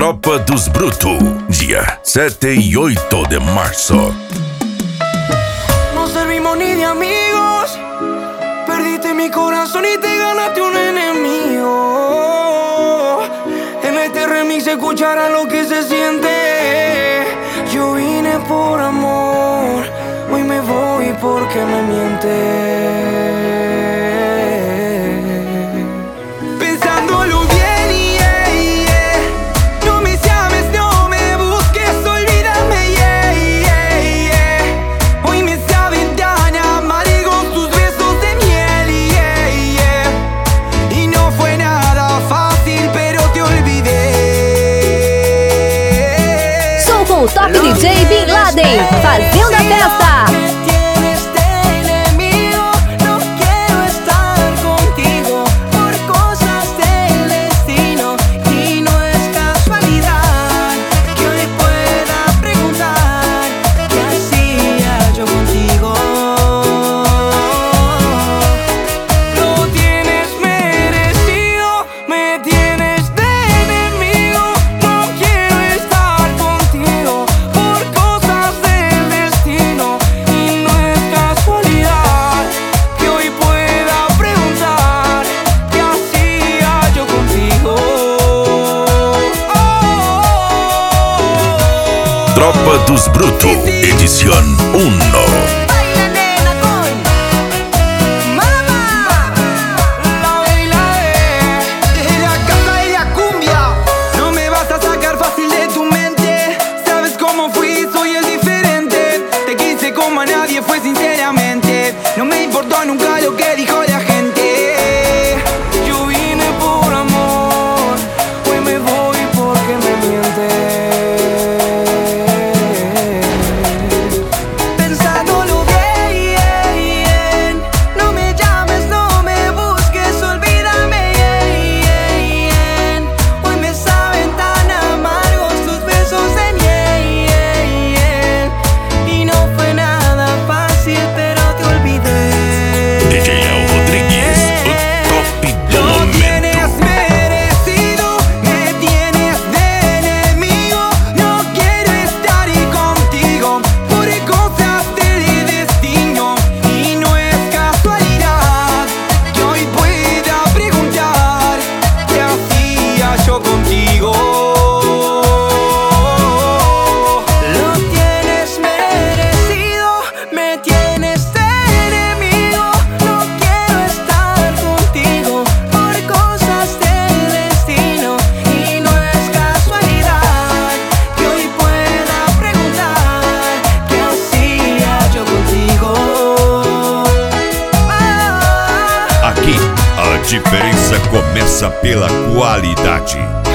Tropa dos Brutos, dia 7 e 8 de marzo. No servimos ni de amigos, perdiste mi corazón y te ganaste un enemigo. En este remix se escuchará lo que se siente. Yo vine por amor, hoy me voy porque me mientes. O Top DJ Bin Laden, fazendo a festa. Tropa dos Brutos, edición 1. Fue sinceramente, no me importó nunca lo que dijo la gente. Yo vine por amor, hoy me voy porque me mientes. Pensándolo bien, no me llames, no me busques, olvídame. Hoy me saben tan amargos tus besos de miel. Y no fue nada fácil, pero te olvidé. DJ Léo Rodrigues, o top do momento. Tienes merecido, me tienes de enemigo. No quiero estar contigo por cosas del destino. Y no es casualidad que hoy pueda preguntar qué hacía yo contigo. Lo tienes merecido, me tienes de enemigo. No quiero estar contigo por cosas del destino. Y no es casualidad que hoy pueda preguntar qué hacía yo contigo. Aqui, a diferença começa pela qualidade.